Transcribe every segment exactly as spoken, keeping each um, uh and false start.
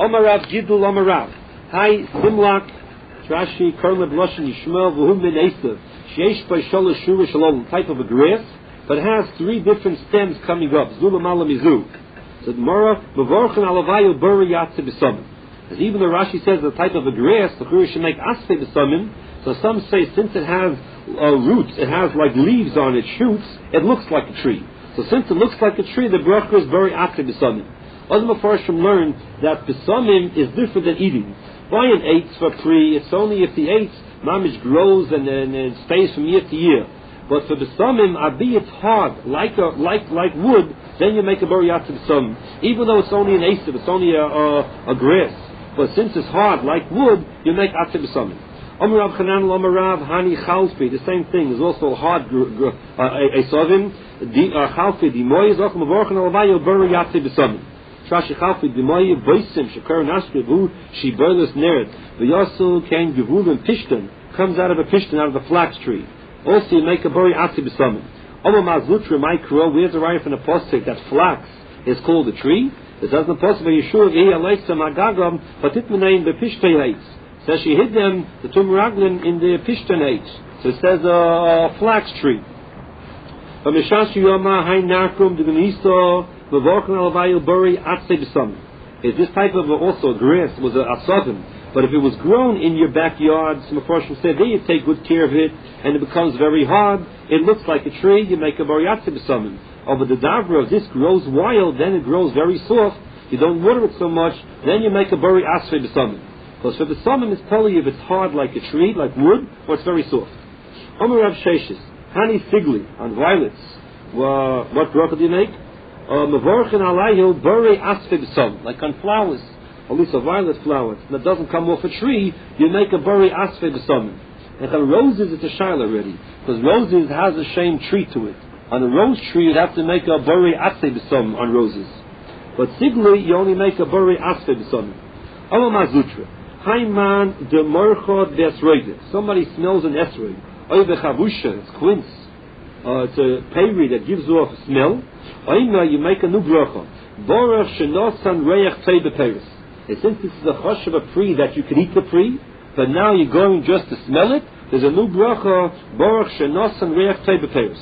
Omarav Gidul Omarav. Hi Simlak Trashi Kerleb Loshen Yishmael V'hum Ben Esav. Sheish by Shalosh Shura Shalom, type of a grass, but it has three different stems coming up. Zula Mala Mizu. So the Mora Mavorchen Alavayu Buri Yatse B'Samim. As even the Rashi says the type of a grass, the Chura should make Asfe B'Samim. So some say since it has uh, roots, it has like leaves on it, shoots, it looks like a tree. So since it looks like a tree, the bracha is very Asfe B'Samim. Other Mefarshim learn that B'Samim is different than eating. Buy an eighth for pre, it's only if the eighth mamish grows and, and, and stays from year to year. But for the samim, abi it's hard, like a, like like wood, then you make a bariyat b'samim. Even though it's only an asav, it's only a, a, a grass. But since it's hard, like wood, you make atze b'samim. Omer Rav Chanan Omer Rav Hani Chalfi, the same thing. There's also hard asavim. Chalfi dimoy is also mavorchen alavayo bariyat b'samim. Trashi Chalfi dimoy boisim shekar nashke vu shiberlus nerd. V'yasul kain gevulin pishton comes out of a pishton, out of the flax tree. Also, you make a bari atzi b'samim. Omer mazlutra ma'ikro. Where's the right from the postic that flax is called a tree? It doesn't possible. Yeshua v'hi aleitza magagam patitmenein bepishton eitz. Says she hid them, the tumuraglin, in the pishton eitz. So it says a uh, flax tree. V'mishashi yoma hay nakum d'genisto v'vorchen alavayu bari atzi b'samim. Is this type of uh, also grass was a asavim? But if it was grown in your backyard, some Mepharshim said, there you take good care of it, and it becomes very hard, it looks like a tree, you make a bariyatze b'samim. Oh, but the davra of this grows wild, then it grows very soft, you don't water it so much, then you make a bari asfe b'samim. Because for the samim, it's probably if it's hard like a tree, like wood, or it's very soft. Omer Rav Sheshes, Hani Sigli, on violets, well, what bracha do you make? Mevorchen alayhu bari asfe b'samim, like on flowers. At least a violet flower that doesn't come off a tree, you make a bari asfe b'samim. And on roses, it's a shaila already, because roses has a shame tree to it. On a rose tree, you'd have to make a bari asfe b'samim on roses. But sigli, you only make a bari asfe b'samim. Omer mazutra, hayman de morchot d'esroide. Somebody smells an esroi. Oy v'chavusha, it's quince. Uh, it's a peri that gives off a smell. Oyma, you make a new bracha. Borach shenosan reich tzei b'peris. And since this is a chosh of a pri that you can eat the pri, but now you're going just to smell it, there's a new bracha, Baruch shenos and reach tzei b'peros.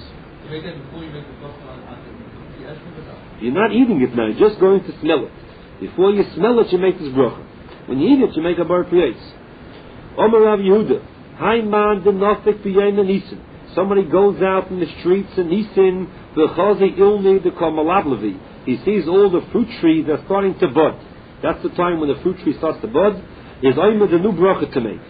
You're not eating it now, you're just going to smell it. Before you smell it, you make this bracha. When you eat it, you make a bar priyetz. Omer Rav Yehuda, Hayman denofik b'yayim nisin. Somebody goes out in the streets in Nisin, v'chazi ilni d'kol malavlevi. He sees all the fruit trees that are starting to bud. That's the time when the fruit tree starts to bud. Is Ayma the new bracha to make.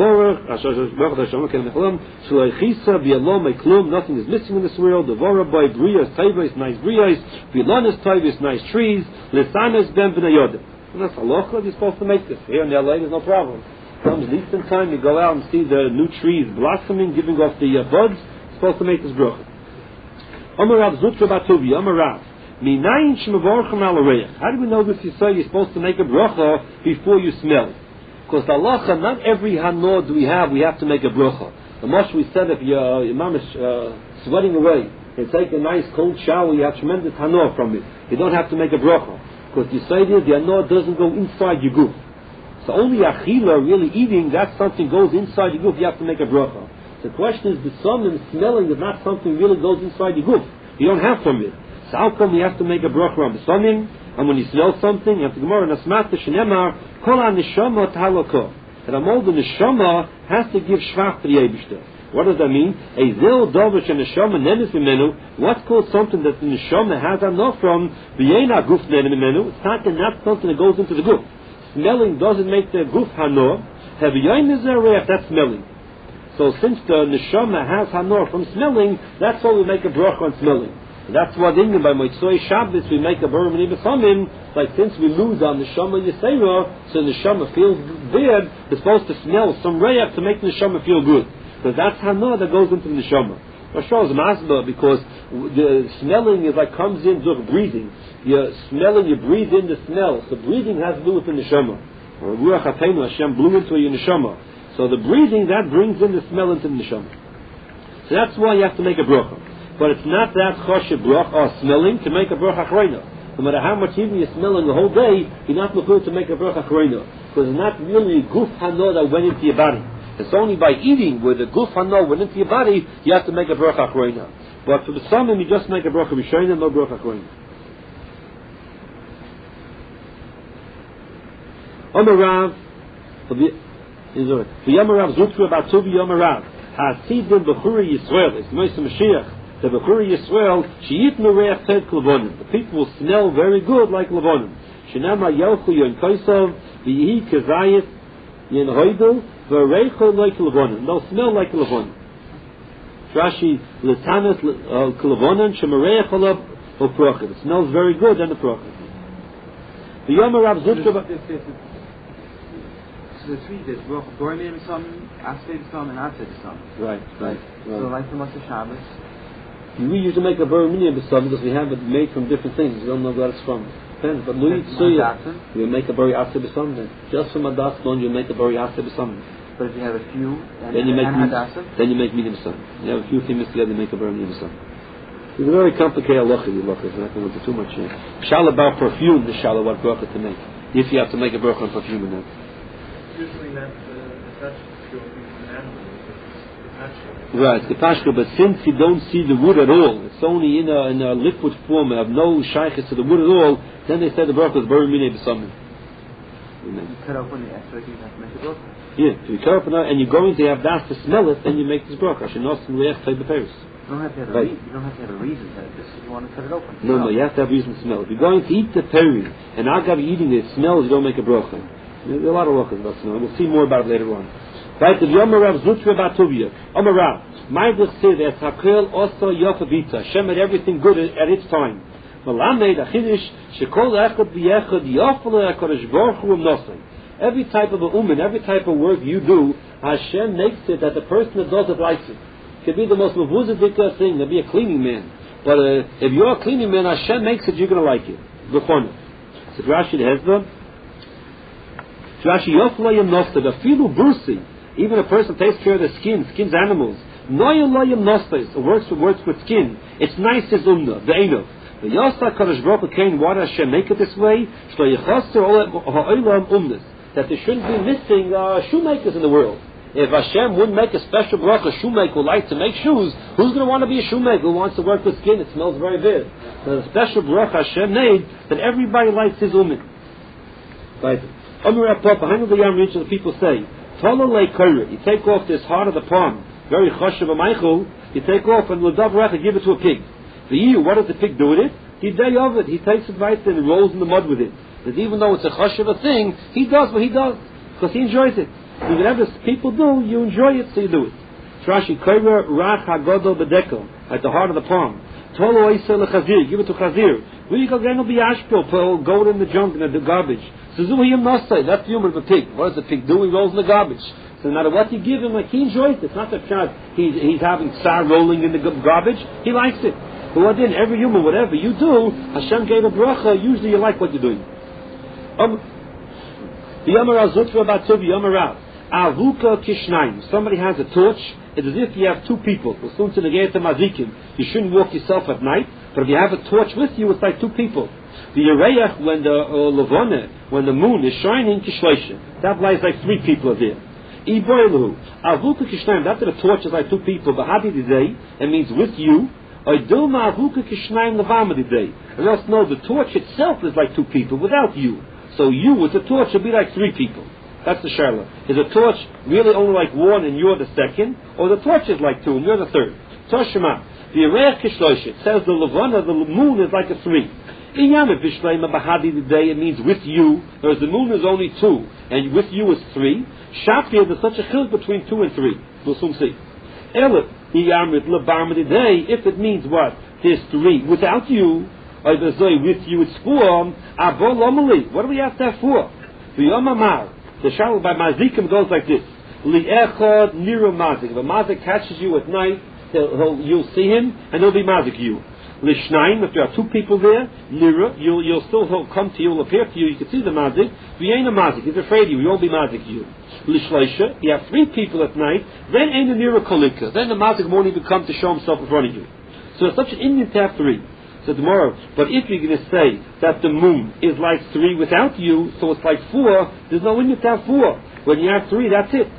Nothing is missing in this world. The Vora by Brias, Taivas, nice Brias, Vilanas, Taivas, nice trees, Lisanas, Ben Benayodim. And that's halacha, you're supposed to make this. Here in L A, there's no problem. Comes Eastern time, you go out and see the new trees blossoming, giving off the uh, buds, you're supposed to make this bracha. Amar Rav Zutra Batuvi, Amar Rav. How do we know this? You say you're supposed to make a bracha before you smell. Because the halacha, not every hanor do we have, we have to make a bracha. The much we said, if your imam is uh, sweating away and take a nice cold shower, you have tremendous hanor from it. You don't have to make a bracha. Because you say this, the hanor doesn't go inside your goof. So only achila, really eating, that something goes inside your goof, you have to make a bracha. The question is, the sun and smelling is not something really goes inside your goof. You don't have from it. So how come we have to make a bracha on the sunim? And when you smell something, you have to gemara nasmata shenemar kol ha-neshama t'halakah. And amol the neshama has to give shvach to the Eibishter. What does that mean? A zil dovish and neshama nenes mimenu. What's called something that the neshama has enough from v'yena guf nenes mimenu? It's not, not something that goes into the guf. Smelling doesn't make the guf hanor. Have yain is there that's smelling. So since the neshama has hanor from smelling, that's why we make a bracha on smelling. That's what in by Motzoi Shabbos we make a bar mitzvah samim. Like since we lose on the neshama yisera, so the neshama feels bad. It's supposed to smell some rayach to make the neshama feel good. Because that's hanor that goes into the neshama. Rosh is masba because the smelling is like comes in through breathing. You're smelling, you breathe in the smell. So breathing has to do with the neshama. Ruach Hapeinu, Hashem blew into your neshama. So the breathing that brings in the smell into the neshama. So that's why you have to make a bracha. But it's not that choshev brach or smelling to make a bracha achrayna. no matter how much even you smell in the whole day, you're not mechuyev to make a bracha achrona, because it's not really guf hano that went into your body. It's only by eating where the guf hano went into your body, you have to make a bracha achrona. But for the summon, you just make a bracha rishona, no bracha achrona. Omer Rav, the Yomer Rav Zutru about Tuvi Yomer Rav. Hasidim Bechuri Yisrael. It's Moshe Mashiach. The Bechuri Yisrael. Sheyitnu Reach Ted Levonim. The people will smell very good like Levonim. Shenama Yelchu Yon Koisov. V'yihi Kezayit Yen Hoidel. V'reicho like Levonim. They'll smell like Levonim. Rashi Letanis Levonim. Shemareich Olav Oprochet. It smells very good than the Prochet. The Yomer Rav Zutru. So the three days, Goyim B'Sam, Asfei B'Sam, and Atzei B'Sam. Right, right, right. So like the Motzei Shabbos. We used to make a Bar Minyah B'Sam because we have it made from different things. We don't know where it's from. Depends. But Louis Tzuya, we make a Bar Atzei B'Sam then. Just from Adas Lon, you make a Bar Atzei B'Sam. But if you have a few, and then you make and Hadassah, then you make Minyah B'Sam. You have a few things together, you make a Bar Minyah B'Sam. It's a very complicated halacha, you look. It's not going to do too much here. Shala about perfume, the shala what bracha to make. If you have to make a bracha on perfume in that. Usually not attached to an animal, it's right, it's the but since you don't see the wood at all, it's only in a, in a liquid form, and have no shaykhs to the wood at all, then they say the bracha is very minay b'samim. You cut open the extra, you have to make a bracha. Yeah, if you cut open it and you're going to have that to smell it, then you make this bracha. You don't have to have a right. re- you don't have to have a reason to this. You want to cut it open. No, no, you have to have a reason to smell it. If you're going to eat the peri, and agav eating it, it smells, you don't make a bracha. There are a lot of brachas about smell. We'll see more about it later on. Right, the Yomer Rav Zutra about Tuvia. Omer Rav, Ma'ivlich said that Hakel also Yofavita. Hashem had everything good at, at its time. Malamed Achidish Shekol Echad B'Yechad Yofale HaKadosh Baruch Hu Nosei. Every type of a uman, every type of work you do, Hashem makes it that the person that does it likes it. It could be the most mavuzadika thing, to be a cleaning man. But uh, if you're a cleaning man, Hashem makes it, you're going to like it. B'chona. So Rashi the Hezbollah. Rashi Yoflayim Nosta, the filu bursi, even a person takes care of the skin, skins animals. Noyalayim Nostas, it works with works with skin. It's nice as umna, the enov. The Yasa Kadosh Baruch Hu came, why does Hashem make it this way? That there shouldn't be missing uh, shoemakers in the world. If Hashem wouldn't make a special bracha, a shoemaker who likes to make shoes, who's going to want to be a shoemaker who wants to work with skin? It smells very bad. There's a special bracha Hashem made that everybody likes his umin. Right. Behind the Yam Rich, the people say, you take off this heart of the palm, very choshev amaychul, you take off and l'dav recha, give it to a pig. The year, what does the pig do with it? He day of it, he takes it right and rolls in the mud with it. Because even though it's a choshev a thing, he does what he does, because he enjoys it. So whatever people do, you enjoy it, so you do it. Rashi, koyra rach hagodol bedekel, at the heart of the palm. Tolo oisel lechazir, give it to chazir. Where you go, gano biyashpil, go in the junk and the garbage. So zuhiyim nosai, that's the humor of a pig. What does the pig do? He rolls in the garbage. So no matter what you give him, like he enjoys it. It's not that child, he's, he's having tsar rolling in the garbage. He likes it. But what then, every human, whatever you do, Hashem gave a bracha, usually you like what you're doing. Um, the Yomer Azutra about Tuvi, Yomer Rav. Avuka Kishnaim. Somebody has a torch. It's as if you have two people. You shouldn't walk yourself at night, but if you have a torch with you, it's like two people. The Yereyach, when the uh, Levone, when the moon is shining, Kishleisha. That lies like three people are there. Iboilu. Avuka Kishnaim. That the torch is like two people. Bahadi Didei, it means with you. Oidilma Avuka Kishnaim Levama Didei. And else, no, the torch itself is like two people without you. So you with the torch will be like three people. That's the Shaila. Is a torch really only like one and you're the second? Or the torch is like two and you're the third? Toshima. The Yerech Kishlosh, it says the Levana, the moon is like a three. Inyama Vishleima Bahadi the day, it means with you, whereas the moon is only two, and with you is three. Shafir, there's such a chilk between two and three. We'll soon see. Elif, Iyamrit Lebarma the day, if it means what? There's three. Without you, or there's with you, it's four. Abol Omali. What do we have to have four? The Yomamar. The Shalom by Mazikim goes like this. Li'echad niru mazik. If a mazik catches you at night, he'll, he'll, you'll see him, and he'll be mazik you. Lishnaim, if there are two people there, niru, you'll, you'll still, he'll come to you, he'll appear to you, you can see the mazik. If you ain't a mazik, he's afraid of you, he won't be mazik you. Lishleisha, you have three people at night, then ain't a niru kolika. Then the mazik won't even come to show himself in front of you. So it's such an Indian to have three. So tomorrow, but if you're going to say that the moon is like three without you, so it's like four, there's no limit to have four. When you have three, that's it.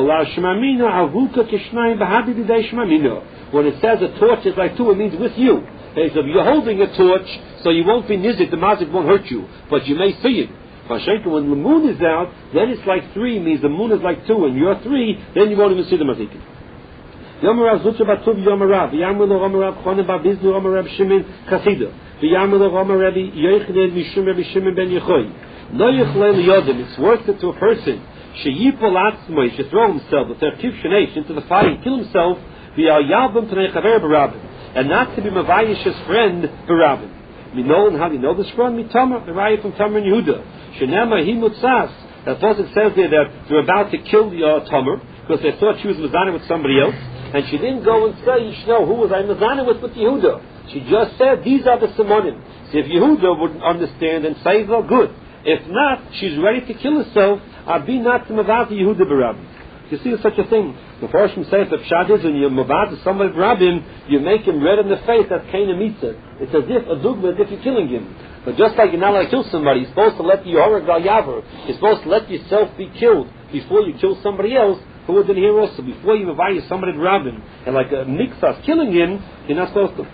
When it says a torch is like two, it means with you. Okay, so if you're holding a torch, so you won't be nizik, the mazik won't hurt you, but you may see it. When the moon is out, then it's like three, means the moon is like two, and you're three, then you won't even see the mazikin. Yomarav Zutra Batuv Yomarav, Yamula Romarav Chonim Babiznu Romarav Shimon Chasida, Yamula Romarav Yochanan Mishum Rabbi Shimon Ben Yechoy. No Yechlel Yodim, it's worth it to a person. Sheyipol Atzmo, he should throw himself with their Tivshaneish into the fire and kill himself, via Yalbim Tanei Chaver Barabin, and not to be Mavayish's friend Barabin. We know, and how do you know this from? Mitama, the Raya from Tamar and Yehuda. Shenema Himutzas. That also says there that they're about to kill the uh, Tamar, because they thought she was Mazana with somebody else. And she didn't go and say, you should know, who was I Mazana with with Yehuda? She just said, these are the Simonim. So if Yehuda wouldn't understand and say, well, good. If not, she's ready to kill herself. Abi not to Mavad Yehuda Barabim. You see, it's such a thing. The Farshim says that Pshad is when you Mavad to somebody Barabim, you make him red in the face, that's Cain and Mitzvah. It's as if a dugma, as if you're killing him. But just like you're not allowed to kill somebody, you're supposed to let the Yorah Gal Yavar, you're supposed to let yourself be killed before you kill somebody else. Who would then hear also, before you invite somebody to rob him, and like a mixas killing him, you're not supposed to.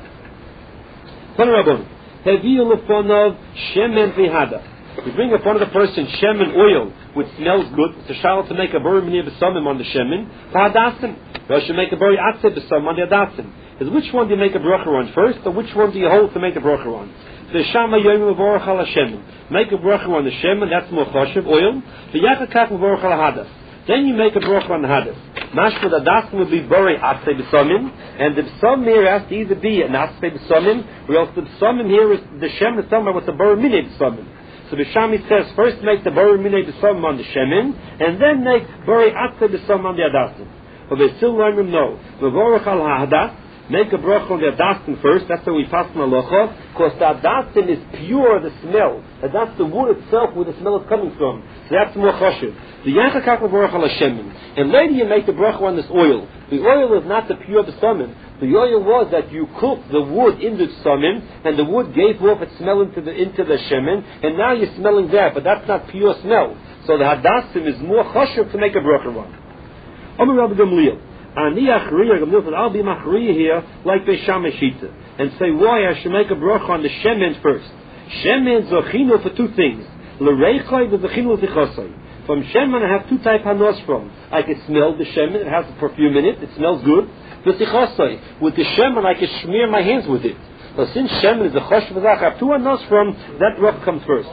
You bring upon the person shemen oil, which smells good. It's a shal to make a buri minir b'samim on the shemen. V'hadasim. You should make a buri atzeh b'samim on the hadasim. Is which one do you make a bracha on first, or which one do you hold to make a bracha on? The shama yoyim levorach al shemen. Make a bracha on the shemen. That's more choshev oil. V'yachakach levorach al hadas. Then you make a bracha on the hadas. Mashma the hadasim would be buri atzeh b'samim, and the b'samim here has to either be an atzeh b'samim, or else the b'samim here is the shemen is somewhere with the buri minir b'samim. So the Shami says, first make the Buri Minei B'Samim on the Shemin, and then make Buri Atzeh B'Samim on the Hadasim. But they still learn them no. V'vorach al ha'adas, make a bracha on the Hadasim first, that's how we pass on halacha, because the Hadasim is pure, the smell, and that's the wood itself where the smell is coming from. So that's more choshev. The Yachakak V'vorach al Shemin. And later you make the bracha on this oil. The oil is not the pure B'Samim. The oil was that you cooked the wood in the samin, and the wood gave off its smell into the into the shemen, and now you're smelling that, but that's not pure smell. So the hadasim is more choshev to make a bracha on. Omer Rabbi Gamliel, ani achriya Gamliel said, I'll be machriya here like Beisham Shita, and say why I should make a bracha on the shemen first. Shemen zochinu for two things. L'reichai v'zochinu l'tichosai. From shemen I have two type hanos from. I can smell the shemen; it has a perfume in it; it smells good. With the shemen, I can smear my hands with it. But since shemen is a chosh v'zach, I have two anos from, that rock comes first.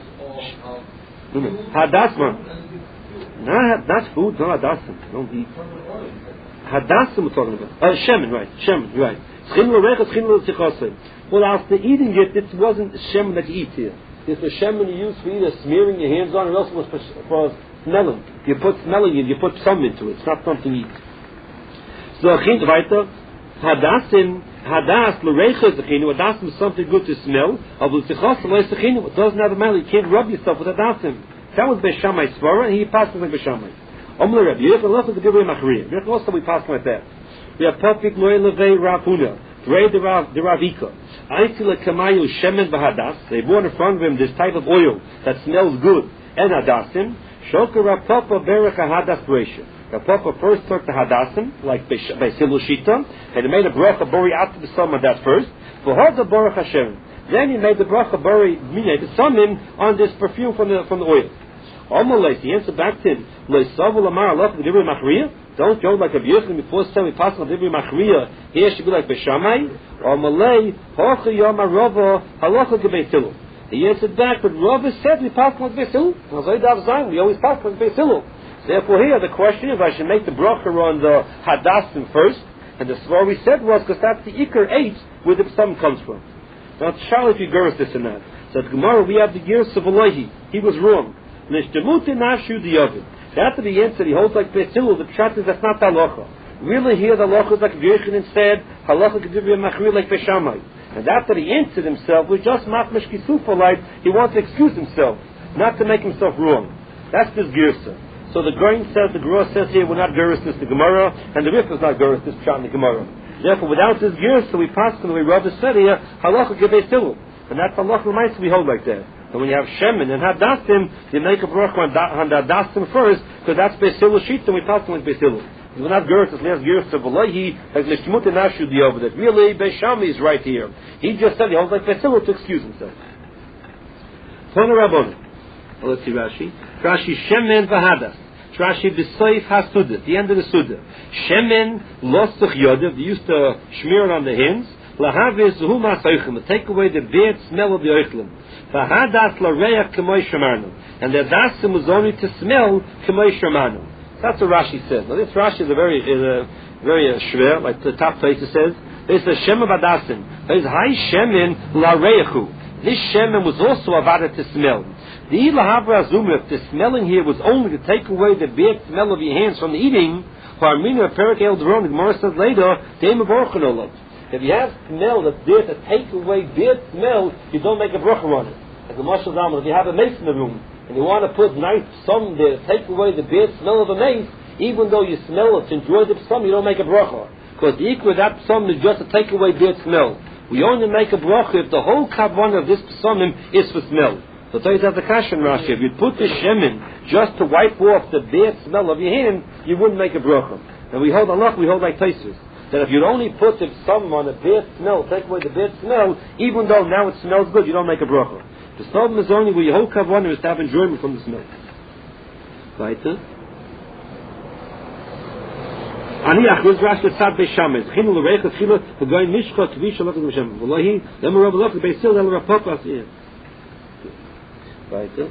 Hadasman. No, that's food, no hadasman. Don't eat. Hadasman we're talking about. Uh, shemen, right. Shemen, right. Well, after eating it, it wasn't shemen that you eat here. It's the shemen you use for either smearing your hands on, or else it was for, for smelling. You put smelling in, you put some into it. It's not something you eat. So geht weiter. Hadasim, hadas l'reicha zechinu. Hadasim is something good to smell. Avul tichos l'reichinu. It doesn't have a matter. You can't rub yourself with hadasim. That was Beishamai svara, and he passes like Beishamai. Omle Rabbi Yechon look at the Givri Machriya. Yechon also we pass like that. We have Popik Noe Levei Rapuna. Rei the Ravika. Aitila Kamayu Shemen Bahadas. They brought in front of him this type of oil that smells good. And hadasim. Shoka Rapapa Berach Hadas Breisha. The Papa first took the Hadasim, like by Silu Shita, and he made a bracha bori after the sum of that first. For the Baruch Hashem. Then he made the bracha bori minei the summon on this perfume from the from the oil. Amalei, he answered back to him, Leisavu Lamar Allah the Dibri Machriya. Don't go like a Yechon before saying we pass on the Dibri Machriya. Here should be like Beshamai. Amalei Hocha Yom Rava Halacha Gebei He answered back, but Rava said we pass on the Beisil. We always pass on the Beisil. Therefore, here the question is, I should make the bracha on the hadasim first, and the svar we said was because that's the ikar eight where the psalm comes from. Now, Charlie, if you girls this and that, so at Gemara we have the years of Alehi. He was wrong. After the answer, he holds like Beisilu. The pshat is that's not the halacha. Really, here the halacha is like Yechon said, halacha kedivya machri like Beishamai. And after he answered himself, we just matmash kisufa like he wants to excuse himself, not to make himself wrong. That's this girsa. So the Goin says, the Gemara says here, we're not Geras this the Gemara, and the Rif is not Geras this Pshat in the Gemara. Therefore, without this gear, so we pass when we rub the sedia, halacha gebe silu. And that's halacha l'maisa we hold like that. And when you have shemen and hadastim, you make a bracha on the hadastim first, because that's besilu shita, and we pass with besilu. We're not girls, it's less girls to Valahi, like Nishmut and Ashu the over that. Really, Beishami is right here. He just said he holds like besilu to excuse himself. Tana Rabbon. Well, let's see Rashi. Rashi shemen v'hadas. Rashi b'soif hasudah, the end of the sudah. Shemen lostuch yodev, they used to smear it on the hands. Lahaviz huma soichim, to take away the bad smell of the oichlim. V'hadas lareach k'moy shamarnu, and the dasim was only to smell k'moy shamarnu. That's what Rashi says. Now this Rashi is a very, is a very uh, shver, like the top place it says. There's a shema badasim. There's high shemen lareachu. This shemen was also avada to smell. The ilahavra azumah, if the smelling here was only to take away the bad smell of your hands from the eating, Parmina Perik El Dron, the Gemara says later, if you have smell that's there to take away bad smell, you don't make a bracha on it. Like the Mashal Zaman, if you have a mace in the room, and you want to put nice some there to take away the bad smell of a mace, even though you smell it, to enjoy the psalm, you don't make a bracha. Because the equal of that psalm is just to take away bad smell. We only make a bracha if the whole kavanah of this psalm is for smell. So tell you that the Kashan Rashi, if you put the shemen just to wipe off the bad smell of your hand, you wouldn't make a bracha. And we hold Allah, we hold like Taisus, that if you only put the some on a bad smell, take away the bad smell, even though now it smells good, you don't make a bracha. The problem is only where your whole kavanah is to have enjoyment from the smell. Weiter. Aniach was Rashi tzad beishames. Chinu l'reicha tchila v'goyin mishcha kvish alok l'shem. Wallahi lema rav alok beisil el rapokas in. Weiter.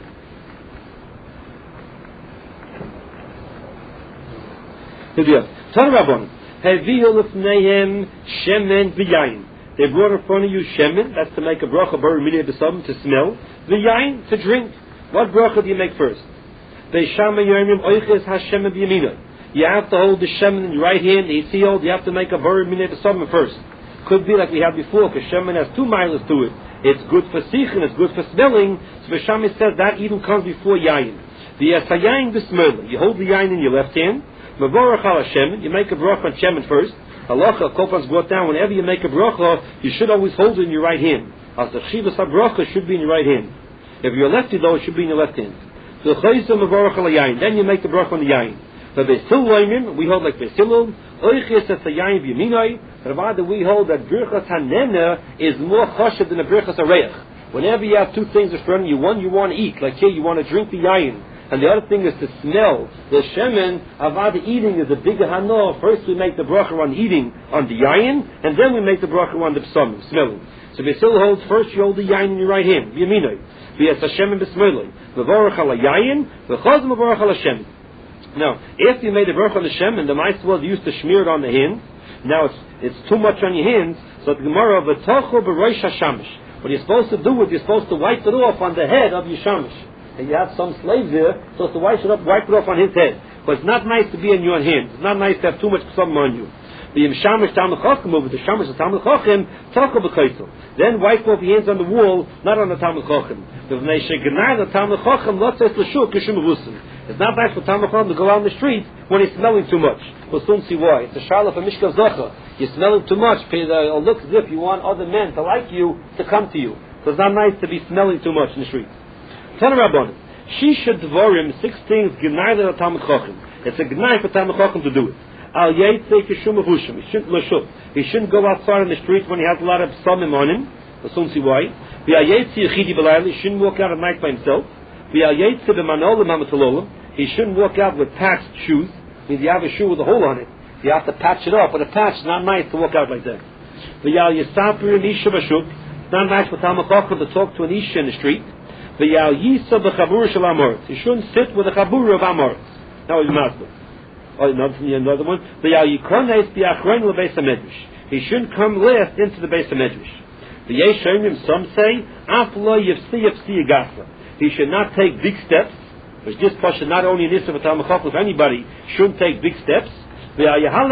Here Tan Rabbon. Heviu lefneihem shemen v'yayin. They brought in front of you shemen. That's to make a bracha bar minei b'sam, to smell. V'yayin, to drink. What bracha do you make first? Beishama yomim oiches hashem b'yamina. You have to hold the shemen in your right hand. The yitziyot, you have to make a bar minei b'sam first. Could be like we had before, because shemen has two miles to it. It's good for sichin, it's good for smelling. So Beshami says that even comes before yayin. The yayin b'smerla. You hold the yayin in your left hand. Mavorach al shemen. You make a bracha on shemen first. Halacha, Kopas brought down, whenever you make a bracha, you should always hold it in your right hand. As the chivas bracha should be in your right hand. If you're lefty though, it should be in your left hand. So chayisa mavorach al yayin. Then you make the bracha on the yayin. But Besil Loimin, we hold like Besilul. Oiches at the yayin b'yaminai. Rather, we hold that birchas hanena is more chashav than a birchas areich. Whenever you have two things in front of you, one you want to eat, like here you want to drink the yayin, and the other thing is to smell the shemen. Avada eating is a bigger hana. First we make the bracha on eating on the yayin, and then we make the bracha on the psalm, smelling. So Besil holds first you hold the yayin in your right hand, b'yaminai, v'yas hashemen b'smeloi, v'vorach al yayin, v'chaz v'vorach al shemen. Now, after you made the bracha on the shemen, the mice was used to smear it on the hand. Now it's it's too much on your hands, so the Gemara of v'tocho b'roish hashamish. What you're supposed to do is you're supposed to wipe it off on the head of your shamish. And you have some slave there, so to wipe it up, wipe it off on his head. But it's not nice to be in your hands. It's not nice to have too much something on you. The shamish talmid chacham over the shamish of talmid chacham, tocho b'koisel. Then wipe off your hands on the wall, not on the talmid chacham. The v'nei shegenai the talmid chacham not says l'shuk kishum avusim. It's not nice for talmid chacham to go out in the street when he's smelling too much. We'll soon see why. It's a shala for mishkav zacha. You're smelling too much. It looks as if you want other men to like you to come to you. So it's not nice to be smelling too much in the street. Tana Rabbanim. Shisha dvorim, six things, gnai le talmid chacham. It's a gnai for talmid chacham to do it. Al yeitzei kishum avushim. He shouldn't l'shuk. He shouldn't go outside in the street when he has a lot of psalmim on him. We'll soon see why. V'al yeitzei yechidi b'layla. He shouldn't walk out at night by himself. V'al yeitzei b'manolim hamatalolim. He shouldn't walk out with patched shoes. Means you have a shoe with a hole on it. You have to patch it up, but a patch is not nice to walk out like that. V'yal yisapir nisha b'shuk. It's not nice for talmid chacham to talk to an isha in the street. V'yal yisa b'chabur shel amorit. You shouldn't sit with a chabur of amorit. That was masbel. Oh, another one. V'yal yikones b'achron lebeis hamedrash. He shouldn't come last into the beis hamedrash. V'yesh shomrim, some say, af lo yifsi yifsi yigasa. He should not take big steps. Which this pasha not only in this of a talmid chacham, if anybody shouldn't take big steps. You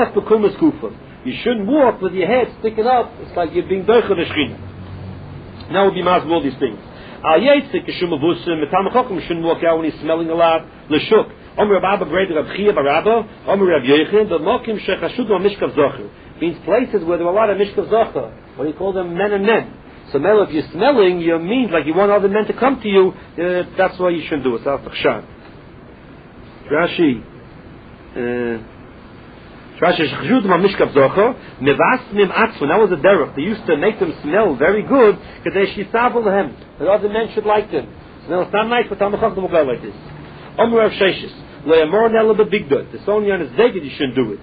shouldn't walk with your head sticking up. It's like you're being doicha the shechina. Now we'll be masked all these things. Al yeitzei kishum avusim. The talmid chacham shouldn't walk out when he's smelling a lot. L'shuk. Omer Rav Abba Breder Rav Chia Barabba. Omer Rav Yochanan. The mokim shechashudu mishkav zocher. means places where there are a lot of mishkav zocha. What do you call them? Men and men. So mel, if you're smelling, you mean like you want other men to come to you. Uh, that's why you shouldn't do it. That's Rashi. Rashi. Rashi shchshud ma mishkav zocha mevasmim atzvun. That was a derech. They used to make them smell very good because they shisavel them. That other men should like them. So it's not nice for Talmud Chacham to go like this. Omer Rav Sheshes. It's only on his zeged you shouldn't do it.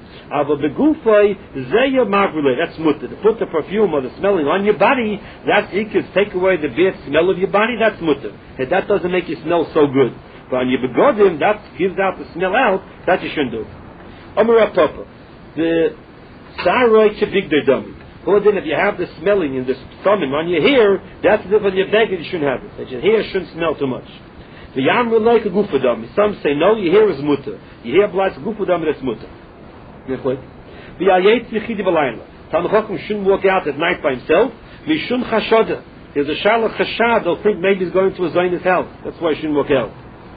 That's mutter. To put the perfume or the smelling on your body, that it can take away the bad smell of your body, that's mutter. And that doesn't make you smell so good. But on your begodim, that gives out the smell out, that you shouldn't do. Amar Papa. The saroi chebigdei dami. Well then, if you have the smelling and the thumbing on your hair, that's as if on your beged you shouldn't have it. That your hair shouldn't smell too much. The yam will like a gufadam. Some say no, your hair is mutter. Your hair blights a gufadam, that's mutter. The ayet yichidi b'layla. Talmud Chacham shouldn't walk out at night by himself. Mishum chashoda. There's a shalach chashad. They'll think maybe he's going to a zayn's house. That's why he shouldn't walk out.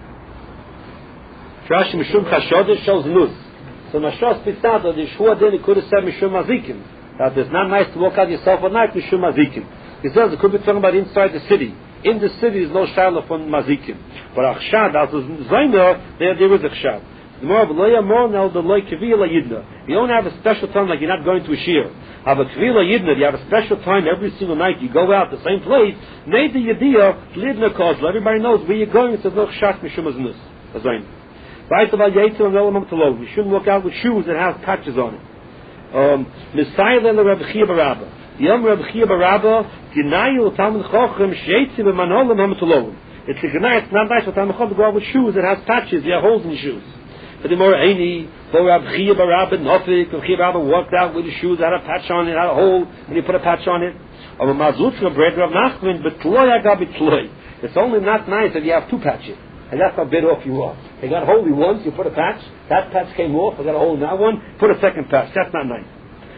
Trash mishum chashoda shows nus. So Mashas Pisada, the Shua then he could have said mishum mazikim. That it's not nice to walk out yourself at night mishum mazikim. He says it could be talking about inside the city. In the city is no shalach from mazikim. But achshad, as a zayna, there there is a chshad. You don't have a special time like you're not going to a shir. Have a kvila yidna. You have a special time every single night. You go out the same place. Made the yediyah lidna kozla. Everybody knows where you're going. It says no chshad mishum aznus. Azayna. Right about yaitzel and elamam tolov. You shouldn't walk out with shoes that have patches on it. Messiah and the Rebbe Chia Barabba. Yom Rebbe Chia Barabba. G'nayu Talmud Chacham sheitzi b'manolim hamatolov. It's a g'nay. It's not nice for Talmud Chacham to go out with shoes that have patches. There are holes in the shoes. But the more Eini, for Rebbe Chia Barabba Nofik, Rebbe Chia Barabba walked out with the shoes that had a patch on it, had a hole, and he put a patch on it. Or a Mazutra bread Rav Nachman, but tloy agabi tloy. It's only not nice if you have two patches. And that's how bit off you are. They got a hole once, you put a patch, that patch came off, I got a hole in that one, put a second patch. That's not nice.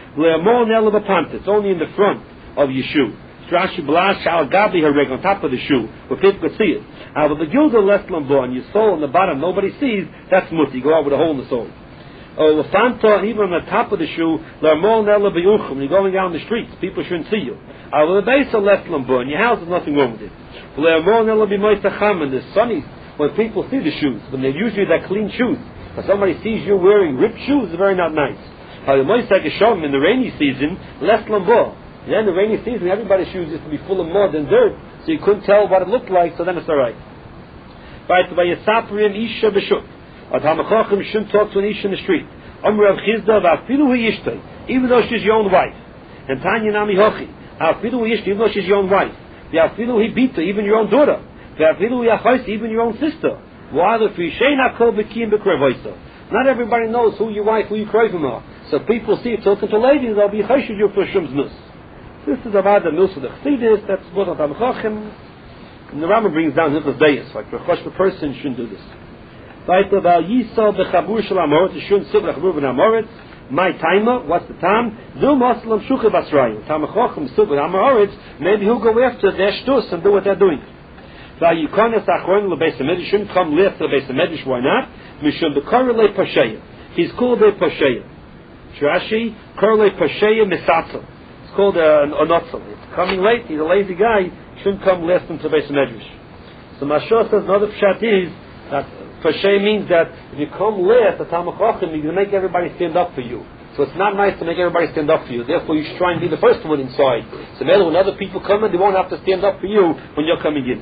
It's only in the front of your shoe. Strashi blash al gabi hareg on top of the shoe, where people could see it. However, the gilda less lambo on your sole on the bottom, nobody sees, that's mutti. Go out with a hole in the sole. Oh, lefanta, even on the top of the shoe, l'amol nela b'yuchum, you're going down the streets, people shouldn't see you. However, the base of less lambo, in your house, there's nothing wrong with it. L'amol nela b'moitacham, and the sunny, when people see the shoes, when they're usually that clean shoes, if somebody sees you wearing ripped shoes, it's very not nice. However, moisak is shown in the rainy season, less lambo. Yeah, in the rainy season, everybody's shoes used to be full of mud and dirt, so you couldn't tell what it looked like, so then it's alright. Right, by Yisaprim Isha B'Shuk. Or Talmud Chacham shouldn't talk to an Isha in the street. Amr Rav Chizda v'afilu hu yishtay, even though she's your own wife. And Tanya Nami Hochi, afilu hu yishtay, even though she's your own wife. V'afilu hu bita, even your own daughter. V'afilu hu yachaysa, even your own sister. Wa'adu f'yishein hakol b'kiyim b'krevaysa. Not everybody knows who your wife, who your krevim are. So people see you talking to ladies, they'll be chayshid you for shum's nus. This is about the nus of the chassidus. That's what the Talmud Chacham. And the Rambam brings down Hilchos Deis, like for a chosh person shouldn't do this. Right about Yisal b'chabur shel amoritz, you shouldn't sit b'chabur b'amoritz. My timer, what's the time? Do Muslim shukha basrayu. Talmud Chacham sit b'amoritz. Maybe he'll go after their shtus and do what they're doing. Vayikonas achron lebeis hamedrash, shouldn't come left to the beis hamedrash. Why not? Mishum b'kor le pasheya. He's called a pasheya. Rashi kor le pasheya misatzel. It's called a, a notzel. It's coming late. He's a lazy guy. Shouldn't come less than to beis medrash. So Mashal says another pshat is that pashay means that if you come last, the Talmud Chacham, you're going to make everybody stand up for you. So it's not nice to make everybody stand up for you. Therefore, you should try and be the first one inside. So maybe when other people come in, they won't have to stand up for you when you're coming in.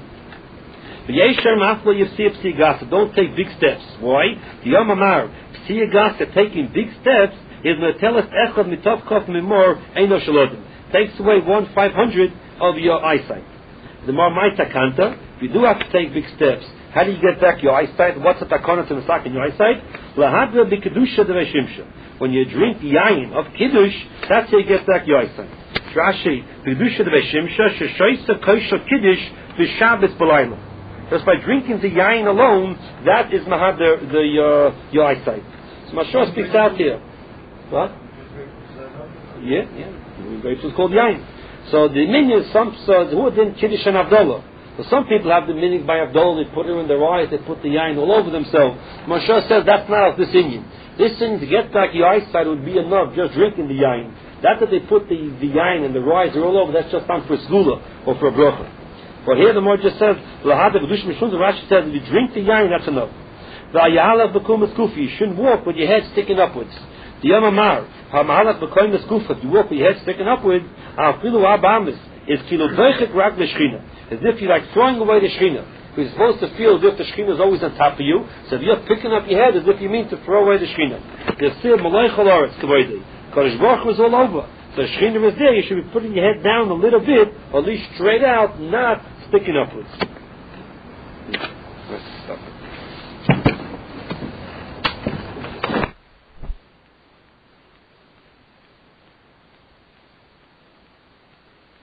Don't take big steps. Why? The Yom Amar, taking big steps is metelas echad mitav kof mimor eino shalodim. Takes away one five hundred of your eyesight. The more maita kanta, if you do have to take big steps, how do you get back your eyesight? What's the takana to masak in your eyesight? Lahadra b'kedusha deveshimsha. When you drink yain of kiddush, that's how you get back your eyesight. Rashi b'kedusha deveshimsha sheshoysa kosher kiddush v'shabbos b'layla. Just by drinking the yain alone, that is mahadr the uh, your eyesight. So Mashal speaks out here. What? Yeah, yeah. It was called yain. So the meaning is some so who didn't kiddush and Havdalah. So some people have the meaning by Havdalah, they put it in their eyes, they put the yain all over themselves. Moshe says that's not this Indian. This thing to get back your eyesight would be enough just drinking the yain. That that they put the, the yain and the rice all over, that's just done for a segula or for a bracha. But here the Gemara just says, Rashi says, if you drink the yain, that's enough. You shouldn't walk with your head sticking upwards. The Yamamar, you walk with your head sticking upwards, is as if you're like throwing away the Shekhinah. You're supposed to feel as if the Shekhinah is always on top of you, so if you're picking up your head as if you mean to throw away the Shekhinah. There's still Malay Chalaretz, Kodesh Baruch Hu is all over. So Shekhinah is there, you should be putting your head down a little bit, or at least straight out, not sticking upwards.